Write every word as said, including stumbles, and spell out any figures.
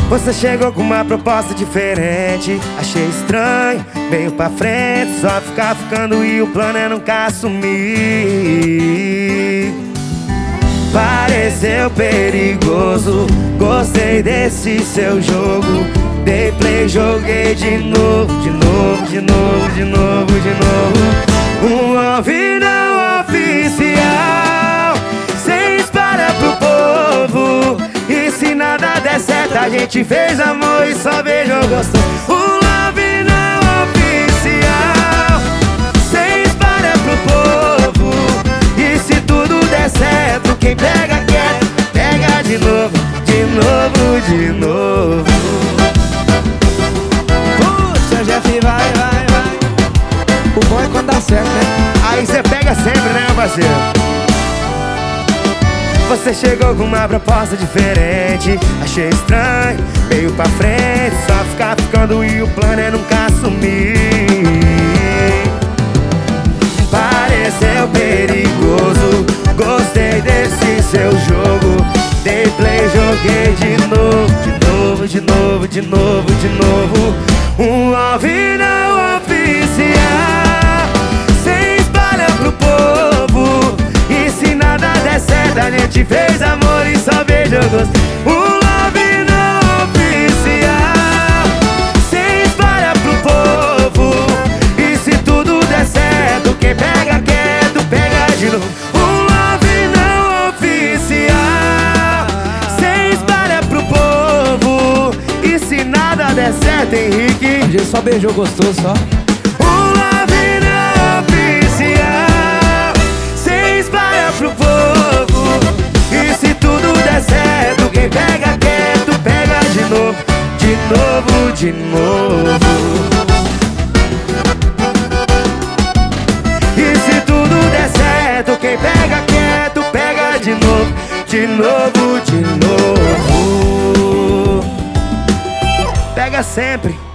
Você chegou com uma proposta diferente, achei estranho, veio pra frente, só ficar ficando e o plano é nunca assumir. Pareceu perigoso, gostei desse seu jogo. Dei play, joguei de novo, de novo, de novo, de novo, de novo. Um off não oficial, sem espalhar pro povo. E se nada der certo, a gente fez amor e só beijou gostoso. Um love não oficial, sem espalhar pro povo. E se tudo der certo, quem pega quer, pega de novo, de novo, de novo. Puxa, Jeff, vai, vai, vai. O bom é quando dá certo, né? Aí cê pega sempre, né, parceiro? Você chegou com uma proposta diferente, achei estranho, veio pra frente, só ficar ficando e o plano é nunca assumir. Pareceu perigoso, gostei desse seu jogo. Dei play, joguei de novo, de novo, de novo, de novo, de novo. Um love não oficial, sem espalhar pro povo. E se nada der certo, a gente fez amor e só beijou gosto. Um love não oficial, sem espalhar pro povo. E se tudo der certo, quem pega quieto, pega de novo. Um love não oficial, sem espalhar pro povo. E se nada der certo, Henrique, A gente só beijou gostoso, só. um love não oficial, sem espalhar pro povo. E se tudo der certo, quem pega quieto, pega de novo, de novo, de novo. E se tudo der certo, quem pega quieto, pega de novo, de novo, de novo. Pega sempre.